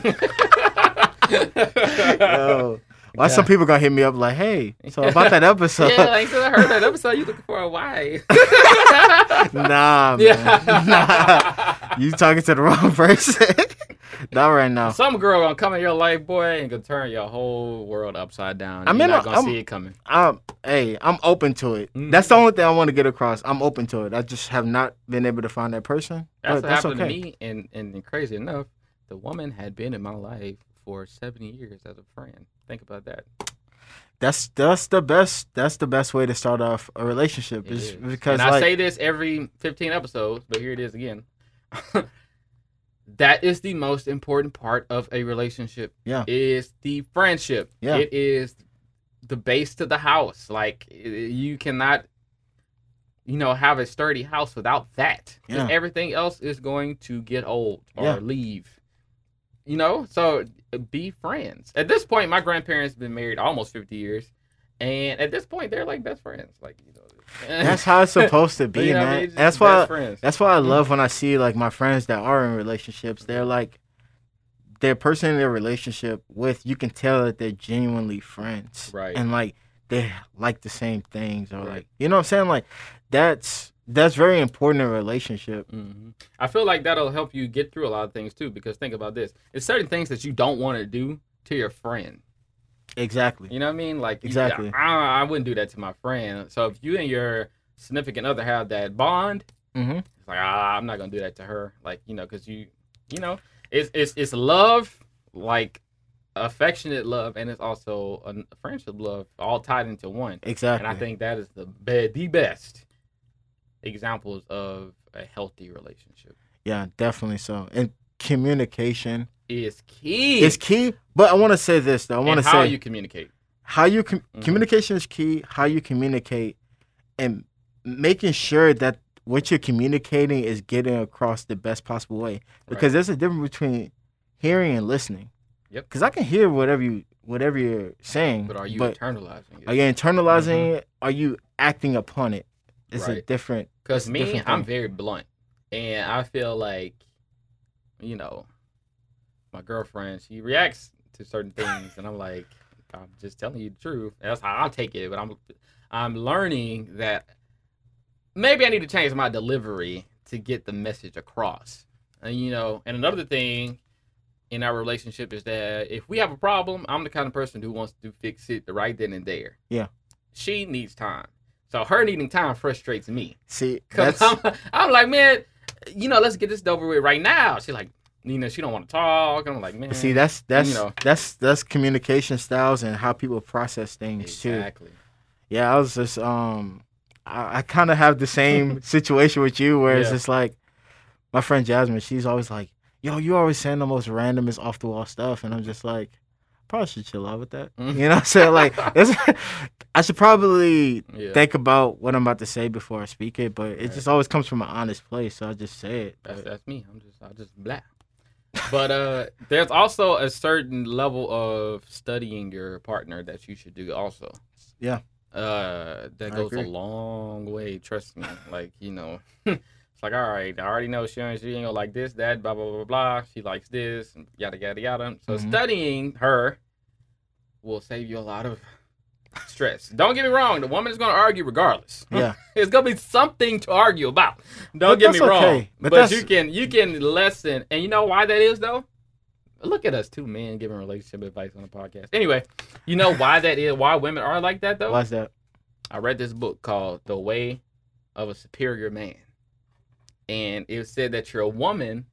Yo, why some God. people gonna hit me up like, hey, so about that episode? Yeah, like so I heard that episode. You looking for a wife? Nah, man. Yeah. Nah. You talking to the wrong person. Not right now. Some girl gonna come in your life, boy, and gonna turn your whole world upside down. I You're mean, not gonna I'm- see it coming. Um, hey, I'm open to it. Mm. That's the only thing I want to get across. I'm open to it. I just have not been able to find that person. That's but what that's happened okay. to me, and, and and crazy enough, the woman had been in my life for seven years as a friend. Think about that. That's that's the best. That's the best way to start off a relationship. It Is is. because and I like, say this every fifteen episodes, but here it is again. That is the most important part of a relationship. Yeah. Is the friendship. Yeah. It is the base to the house. Like, you cannot, you know, have a sturdy house without that. Because Yeah. everything else is going to get old or Yeah. leave. You know, so be friends. At this point, my grandparents been married almost fifty years, and at this point, they're like best friends. Like, you know, that's how it's supposed to be, you know what I man. mean? It's just That's best why. friends. That's why I love when I see like my friends that are in relationships. They're like, their person in their relationship with, you can tell that they're genuinely friends, Right. And like they like the same things, or Right. like, you know what I'm saying? Like that's that's very important in a relationship. hmm I feel like that'll help you get through a lot of things too. Because think about this: it's certain things that you don't want to do to your friend. Exactly. You know what I mean? Like, you- Exactly. I, I wouldn't do that to my friend. So if you and your significant other have that bond, Mm-hmm. it's like, ah, I'm not gonna do that to her. Like, you know, because you, you know, it's it's it's love, like affectionate love, and it's also a friendship love, all tied into one. Exactly. And I think that is the be- the best examples of a healthy relationship. Yeah, definitely so. And communication Is key. is key. But I want to say this though. I want and to how say you communicate. how you com- Mhm. communication is key. How you communicate, and making sure that what you're communicating is getting across the best possible way. Because there's a difference between hearing and listening. Yep. Because I can hear whatever you whatever you're saying, But are you but internalizing it? are you internalizing it? Are you acting upon it? It's a Right. different. Because it's a me, different I'm thing. very blunt, and I feel like, you know, my girlfriend, she reacts to certain things, and I'm like, I'm just telling you the truth. That's how I take it. But I'm, I'm learning that maybe I need to change my delivery to get the message across. And you know, and another thing in our relationship is that if we have a problem, I'm the kind of person who wants to fix it right then and there. Yeah. She needs time. So her needing time frustrates me. See, Cause that's I'm, I'm like, man, you know, let's get this over with right now. She's like, you know, she don't want to talk. I'm like, man. see that's that's you know. that's that's communication styles and how people process things too. Exactly. Yeah, I was just um, I, I kind of have the same situation with you, where it's Yeah. just like my friend Jasmine. She's always like, "Yo, you always saying the most randomest off the wall stuff," and I'm just like, probably should chill out with that. Mhm. You know what I'm saying? Like, it's, I should probably Yeah. think about what I'm about to say before I speak it, but it Right. just always comes from an honest place, so I just say it. That's But, that's me. I'm just I just blah. But uh, there's also a certain level of studying your partner that you should do also. Yeah. Uh, that I goes a agree. long way. Trust me. Like, you know, it's like, all right, I already know she ain't, she ain't gonna like this, that, blah blah blah blah. She likes this, and yada yada yada. So Mhm. studying her will save you a lot of stress. Don't get me wrong. The woman is gonna argue regardless. yeah, It's gonna be something to argue about. Don't But get me that's wrong. okay. But, But that's- you can you can lessen, and you know why that is though? Look at us, two men giving relationship advice on the podcast. Anyway, you know why that is? Why women are like that though? why's that? I read this book called The Way of a Superior Man, and it said that your woman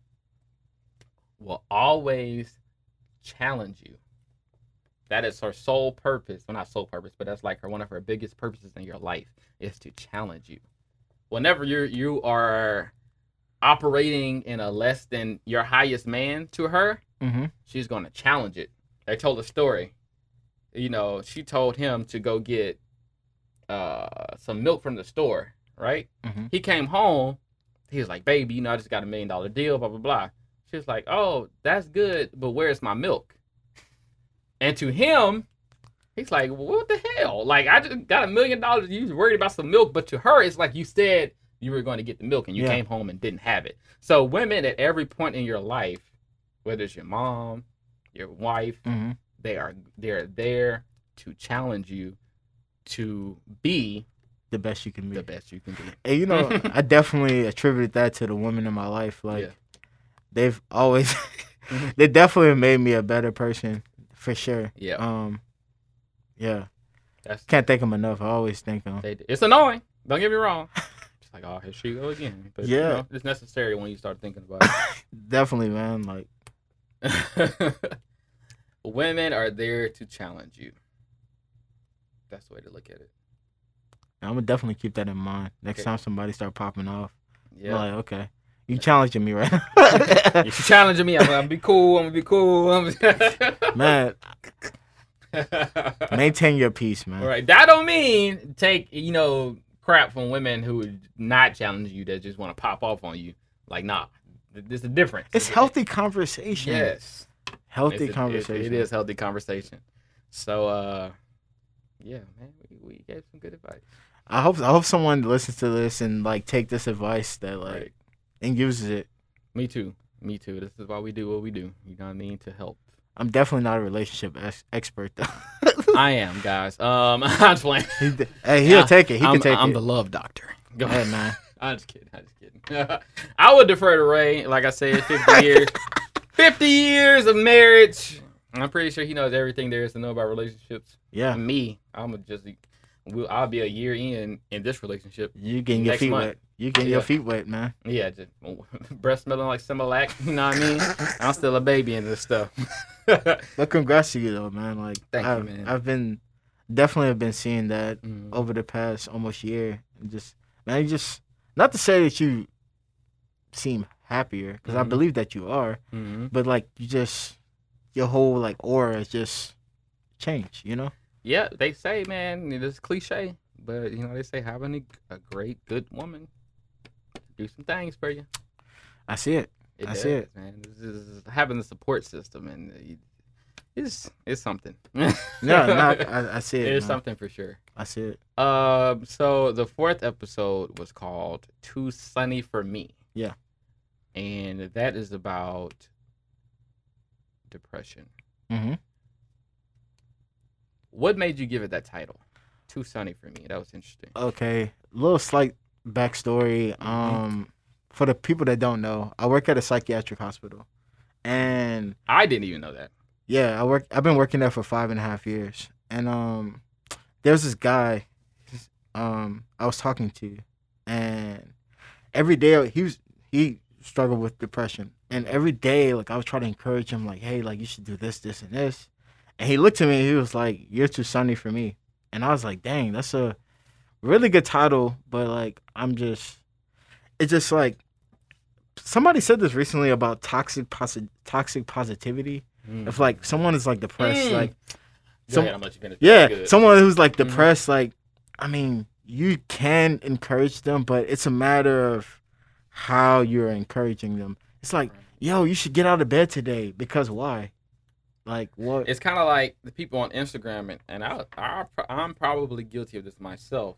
will always challenge you. That is her sole purpose. Well, not sole purpose, but that's like her one of her biggest purposes in your life is to challenge you. Whenever you you are operating in a less than your highest man to her, Mm-hmm. she's going to challenge it. They told a story. You know, she told him to go get uh, some milk from the store, right? Mhm. He came home. He was like, baby, you know, I just got a million dollar deal, blah, blah, blah. She was like, oh, that's good, but where's my milk? And to him, he's like, well, what the hell? Like, I just got a million dollars. You was worried about some milk. But to her, it's like you said you were going to get the milk and you Yeah. came home and didn't have it. So women at every point in your life, whether it's your mom, your wife, Mm-hmm. they are they're there to challenge you to be The best you can be. the best you can be. And you know, I definitely attributed that to the women in my life. Like, Yeah. they've always, Mhm. they definitely made me a better person, for sure. Yeah, Um, yeah. that's Can't thank them enough. I always thank them. they, it's annoying. Don't get me wrong. It's like, oh, here she go again. But Yeah. you know, it's necessary when you start thinking about Definitely, man. Like, it. Women are there to challenge you. That's the way to look at it. I'm gonna definitely keep that in mind. Next Okay. time somebody start popping off, Yeah. I'm like, okay, you challenging me right now. If you challenging me, I'm gonna be cool. I'm gonna be cool. I'm Man, maintain your peace, man. Right. That don't mean take, you know, crap from women who would not challenge you that just want to pop off on you. Like, nah. There's a difference. It's healthy conversation. Yes. Healthy It's a- conversation. It, it is healthy conversation. So, uh, yeah, man, we, we gave some good advice. I hope I hope someone listens to this and like take this advice that like Right. and uses it. Me too. Me too. This is why we do what we do. You know what I mean? To help. I'm definitely not a relationship ex- expert though. I am, guys. Um, I'm just playing. He, hey, he'll Yeah, take it. He I'm, can take I'm it. the love doctor. Go Hey, ahead. man. I'm just kidding. I'm just kidding. I would defer to Ray. Like I said, fifty years. fifty years of marriage. I'm pretty sure he knows everything there is to know about relationships. Yeah. Me, I'm gonna just, we'll, I'll be a year in in this relationship. You getting your Next feet month. wet. You getting Yeah. your feet wet, man. Yeah, just breast smelling like Similac. You know what I mean? I'm still a baby in this stuff. But congrats to you though, man. Like Thank you, I've, man. I've been definitely have been seeing that Mhm. over the past almost year. And just man, you just not to say that you seem happier because I Mhm. believe that you are, Mhm. but like you just your whole like aura is just changed. You know? Yeah, they say, man, it's cliche, but you know they say having a, a great, good woman do some things for you. I see it. It I does, see it. man. This is having the support system, and uh, it's it's something. No, no, I, I see it. It's man. something for sure. I see it. Um, so the fourth episode was called "Too Sunny for Me." Yeah. And that is about depression. Mm-hmm. What made you give it that title? Too Sunny for Me. That was interesting. Okay, little slight backstory. Mhm. Um, for the people that don't know, I work at a psychiatric hospital, and I didn't even know that. yeah, I work. I've been working there for five and a half years, and um, there's this guy, um, I was talking to, and every day he was he struggled with depression, and every day like I was trying to encourage him, like, hey, like you should do this, this, and this, and he looked at me, and he was like, "You're too sunny for me," and I was like, "Dang, that's a really good title," but like I'm just, it's just like somebody said this recently about toxic posi- toxic positivity. Mm. If like someone is like depressed, Mm. like Go some- ahead, I'm let you finish. yeah, Good. someone who's like Mhm. depressed, like I mean, you can encourage them, but it's a matter of how you're encouraging them. It's like, yo, you should get out of bed today because why? Like what? It's kind of like the people on Instagram, and, and I, I, I'm probably guilty of this myself.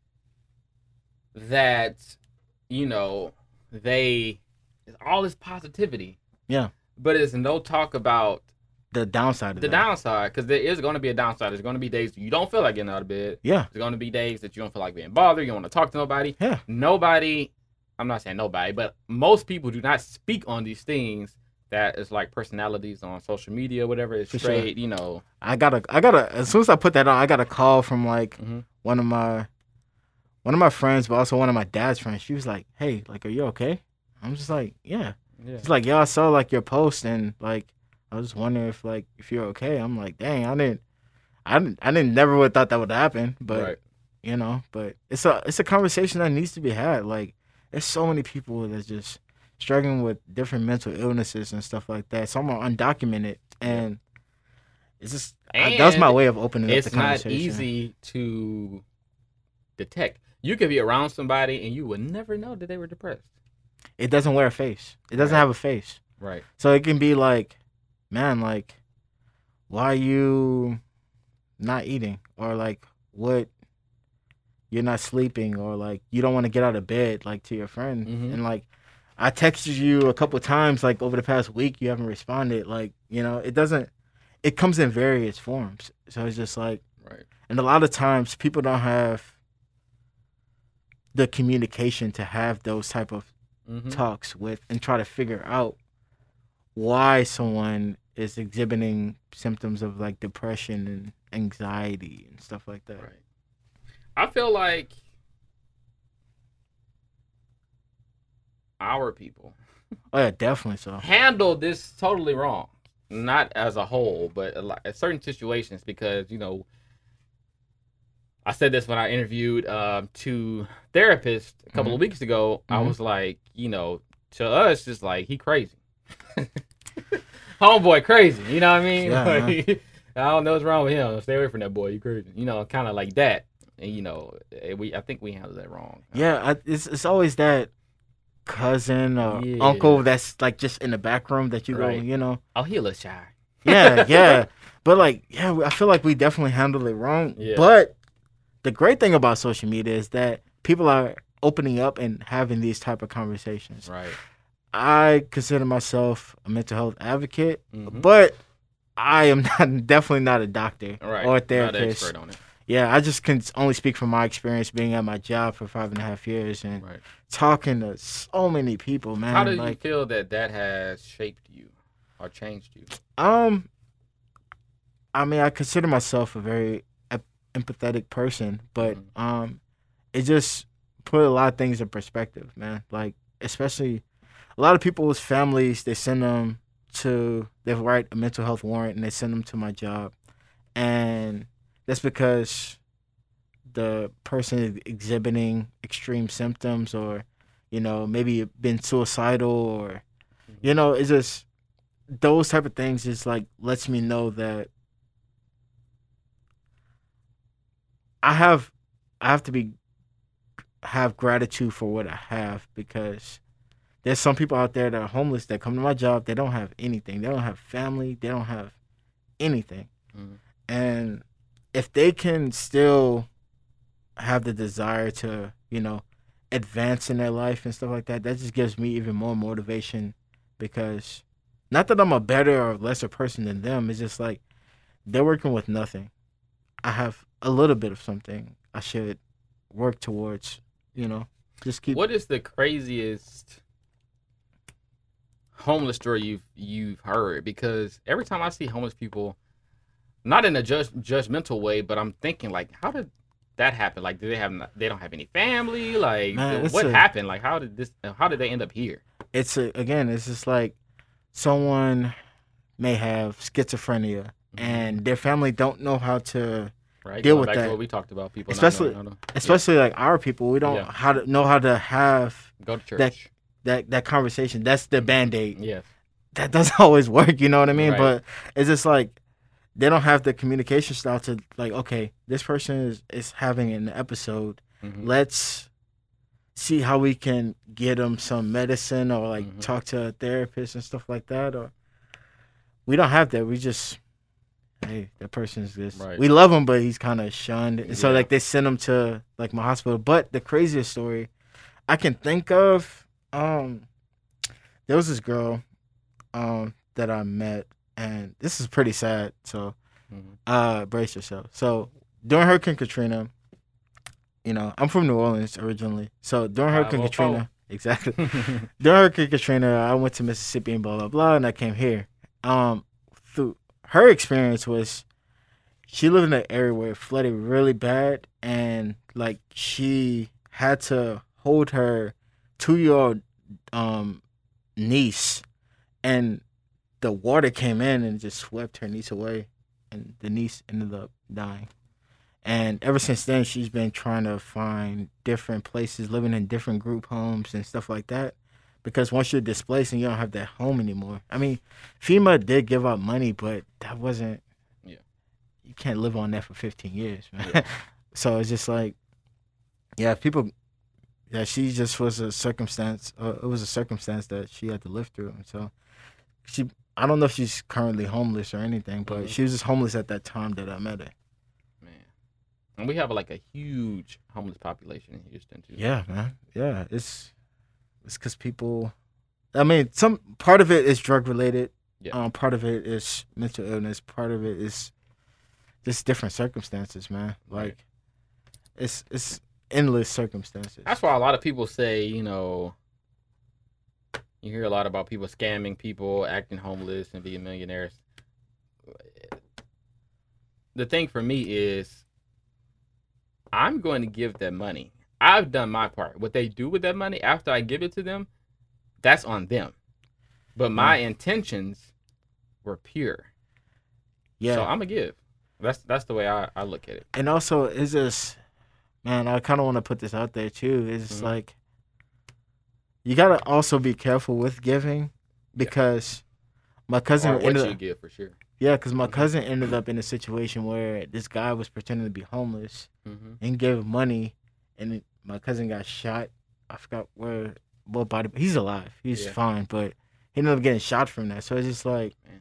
That, you know, they, it's all this positivity. Yeah. But it's no talk about The downside of the that. downside, because there is going to be a downside. There's going to be days you don't feel like getting out of bed. Yeah, There's going to be days that you don't feel like being bothered. You don't want to talk to nobody. yeah, Nobody, I'm not saying nobody, but most people do not speak on these things that is like personalities on social media, whatever. It's For sure. straight, you know. I got a, I got a. As soon as I put that on, I got a call from like Mhm. one of my, one of my friends, but also one of my dad's friends. She was like, "Hey, like, are you okay?" I'm just like, "Yeah." Yeah. She's like, "Yo, I saw like your post and like I was just wondering if like if you're okay." I'm like, "Dang, I didn't, I didn't, I didn't never would thought that would happen." But right. you know, but it's a it's a conversation that needs to be had. Like, there's so many people that just struggling with different mental illnesses and stuff like that. Some are undocumented, and it's just I, that was my And way of opening up It's the not conversation. easy to detect. You could be around somebody and you would never know that they were depressed. It doesn't wear a face. It doesn't Right. have a face. Right. So it can be like, man, like, why are you not eating? Or like, what, you're not sleeping? Or like, you don't want to get out of bed, like, to your friend. Mhm. And like, I texted you a couple times, like, over the past week, you haven't responded. Like, you know, it doesn't, it comes in various forms. So it's just like, Right. and a lot of times people don't have the communication to have those type of Mm-hmm. talks with and try to figure out why someone is exhibiting symptoms of like depression and anxiety and stuff like that. Right. I feel like our people Oh yeah, definitely so. handle this totally wrong. not as a whole, but a lot, at certain situations, because you know, I said this when I interviewed um, two therapists a couple Mhm. of weeks ago. I Mhm. was like, you know, to us, just like he crazy, homeboy crazy. You know what I mean? Yeah, Like, I don't know what's wrong with him. Stay away from that boy. You crazy. You know, kind of like that. And you know, eh, we I think we handled that wrong. Yeah, I, it's it's always that cousin or Yeah. uncle that's like just in the back room that you Right. go, you know. Oh, he a little shy. Yeah, yeah. But like, yeah, I feel like we definitely handled it wrong. Yeah. But the great thing about social media is that people are opening up and having these type of conversations. Right. I consider myself a mental health advocate, Mhm. but I am not definitely not a doctor Right. or a Not an therapist. expert on it. Yeah, I just can only speak from my experience being at my job for five and a half years and Right. talking to so many people, man. How do you like, feel that that has shaped you or changed you? um, I mean, I consider myself a very ep- empathetic person, but Mhm. um, it just put a lot of things in perspective, man. Like, especially a lot of people's families, they send them to, they write a mental health warrant and they send them to my job, and that's because the person is exhibiting extreme symptoms, or you know, maybe been suicidal, or you know, it's just those type of things. Just like lets me know that I have I have to be have gratitude for what I have, because there's some people out there that are homeless that come to my job. They don't have anything. They don't have family. They don't have anything. Mhm. And if they can still have the desire to, you know, advance in their life and stuff like that, that just gives me even more motivation, because not that I'm a better or lesser person than them. It's just like they're working with nothing. I have a little bit of something I should work towards, you know, just keep. What is the craziest homeless story you've you've heard? Because every time I see homeless people, not in a judge, judgmental way, but I'm thinking like, how did that happen? Like, do they have they don't have any family? Like, Man, it's what a- happened? Like, how did this? How did they end up here? It's a, again, it's just like someone may have schizophrenia and their family don't know how to, Right. deal Going with back to that. what we talked about. People Especially- not knowing how to especially like our people, we don't Yeah. how to know how to have go to church. that- that that conversation. That's the band-aid. yes. That doesn't always work, you know what I mean? Right. But it's just like they don't have the communication style to like, okay, this person is, is having an episode. Mhm. Let's see how we can get them some medicine, or like Mhm. talk to a therapist and stuff like that. Or we don't have that. We just, hey, that person's this. Right. We love him, but he's kind of shunned. And so Yeah. like they send him to like my hospital. But the craziest story I can think of, um, there was this girl, um, that I met, and this is pretty sad. So, Mhm. uh, brace yourself. So during Hurricane Katrina, you know, I'm from New Orleans originally. So during Hurricane five oh four. Katrina, exactly. During Hurricane Katrina, I went to Mississippi and blah blah blah, and I came here. Um, through her experience was, she lived in an area where it flooded really bad, and like she had to hold her two year old um niece, and the water came in and just swept her niece away, and the niece ended up dying. And ever since then, she's been trying to find different places, living in different group homes and stuff like that. Because once you're displaced and you don't have that home anymore. I mean, FEMA did give out money, but that wasn't. Yeah. You can't live on that for fifteen years, man. Yeah. So it's just like, yeah, people. Yeah, she just was a circumstance. Uh, it was a circumstance that she had to live through. And so she, I don't know if she's currently homeless or anything, but Mhm. she was just homeless at that time that I met her. Man. And we have like a huge homeless population in Houston too. Yeah, man. Yeah, it's it's because people. I mean, some part of it is drug related. Yeah. Um, part of it is mental illness. Part of it is just different circumstances, man. Right. Like, it's it's endless circumstances. That's why a lot of people say, you know, you hear a lot about people scamming people, acting homeless, and being millionaires. The thing for me is, I'm going to give them money. I've done my part. What they do with that money after I give it to them, that's on them. But my intentions were pure. Yeah. So I'm gonna give. That's that's the way I, I look at it. And also, it's just, man, I kind of want to put this out there too. It's just Mhm. like, you gotta also be careful with giving, because my cousin Or what ended you up, give for sure. yeah, because my Mhm. cousin ended up in a situation where this guy was pretending to be homeless Mm-hmm. and gave money, and it, my cousin got shot. I forgot where, what body. He's alive. He's Yeah. fine, but he ended up getting shot from that. So it's just like, Man.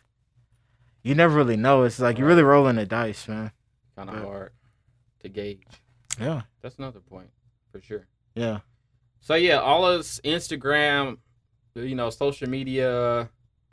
you never really know. It's like you're Right. really rolling the dice, man. Kind of But- hard to gauge. Yeah, That's another point for sure. yeah. So yeah, all of us Instagram, you know, social media,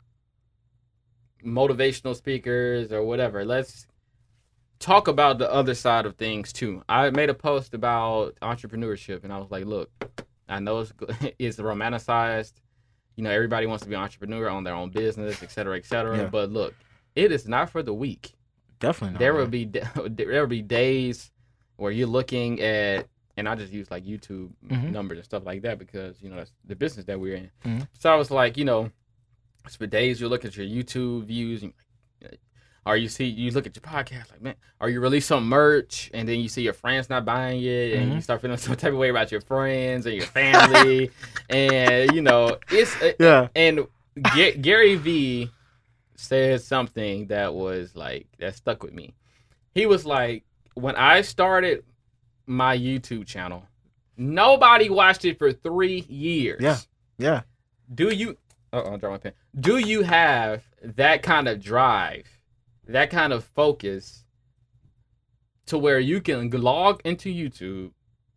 motivational speakers or whatever. Let's talk about the other side of things too. I made a post about entrepreneurship, and I was like, look, I know it's it's romanticized. You know, everybody wants to be an entrepreneur, own their own business, et cetera, et cetera. Yeah. But look, it is not for the weak. Definitely not. There will man. be there will be days where you're looking at, and I just use like YouTube Mhm. numbers and stuff like that because you know that's the business that we're in. Mhm. So I was like, you know, it's for days you look at your YouTube views, and, or you see you look at your podcast, like man, or you release some merch, and then you see your friends not buying it, and Mhm. you start feeling some type of way about your friends and your family, and you know it's Yeah. and Ga- Gary Vee said something that was like that stuck with me. He was like, when I started my YouTube channel, nobody watched it for three years. Yeah. Yeah. Do you? Oh, I'll draw my pen. Do you have that kind of drive, that kind of focus, to where you can log into YouTube,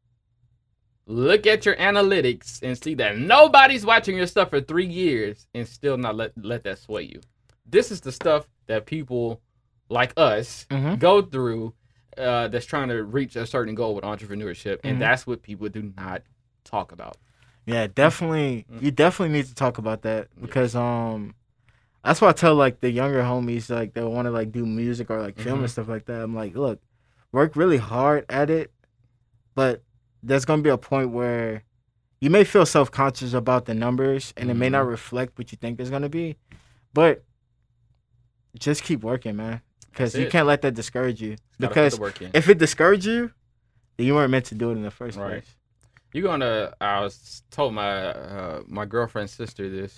look at your analytics, and see that nobody's watching your stuff for three years, and still not let let that sway you? This is the stuff that people like us Mhm. go through, uh, that's trying to reach a certain goal with entrepreneurship, and Mhm. that's what people do not talk about. Yeah, definitely. Mm. You definitely need to talk about that because um, that's why I tell like the younger homies like they want to like do music or like film Mhm. and stuff like that. I'm like, look, work really hard at it, but there's gonna be a point where you may feel self conscious about the numbers and it may not Mhm. reflect what you think it's gonna be, but just keep working, man, because That's you it. can't let that discourage you. Gotta put Because the work in. if it discouraged you, then you weren't meant to do it in the first Right. place. You're gonna. I was told my uh, my girlfriend's sister this,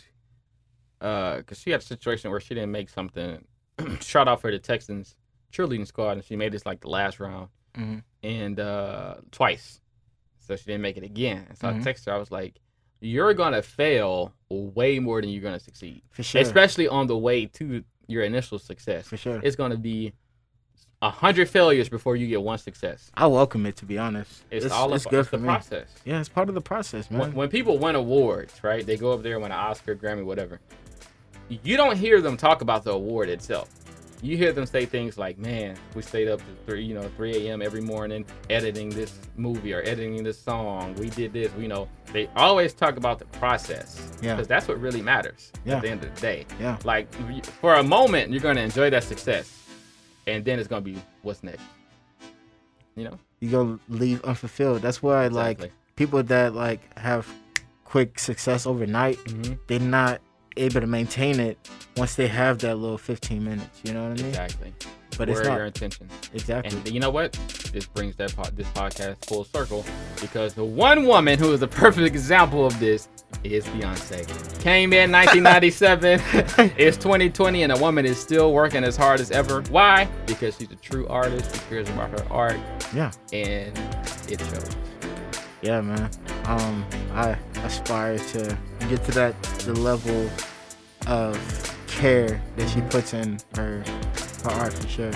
uh, cause she had a situation where she didn't make something. Shout out for the Texans cheerleading squad, and she made this like the last round, Mhm. and uh, twice, so she didn't make it again. So Mhm. I texted her. I was like, "You're gonna fail way more than you're gonna succeed, For sure. especially on the way to your initial success. For sure. It's gonna be a hundred failures before you get one success. I welcome it, to be honest. It's, It's, all it's a, good it's for the me. process." Yeah, it's part of the process, man. When, when people win awards, right? They go up there and win an Oscar, Grammy, whatever. You don't hear them talk about the award itself. You hear them say things like, "Man, we stayed up to three, you know, three a.m. every morning editing this movie or editing this song. We did this." You know, they always talk about the process Yeah. because that's what really matters Yeah. at the end of the day. Yeah. Like for a moment, you're gonna enjoy that success, and then it's gonna be what's next. You know, You go leave unfulfilled. That's why like Exactly. people that like have quick success overnight, Mm-hmm. they're not able to maintain it once they have that little fifteen minutes. You know what I mean? Exactly. But Where it's are not your intentions? exactly. And you know what? This brings that pod, this podcast full circle because the one woman who is a perfect example of this is Beyonce. Came in nineteen ninety-seven. It's twenty twenty, and the woman is still working as hard as ever. Why? Because she's a true artist. She cares about her art, Yeah. and it shows. Yeah, man. Um, I aspire to get to that the level of care that she puts in her her art for sure.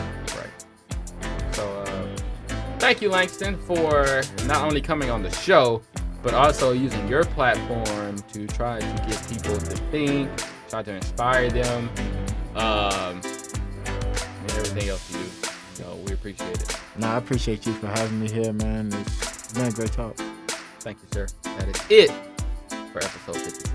Right. So, uh, thank you, Langston, for not only coming on the show, but also using your platform to try to get people to think, try to inspire them, um, and everything else you do. So we appreciate it. Nah, I appreciate you for having me here, man. It's been a great talk. Thank you, sir. That is it for episode fifty.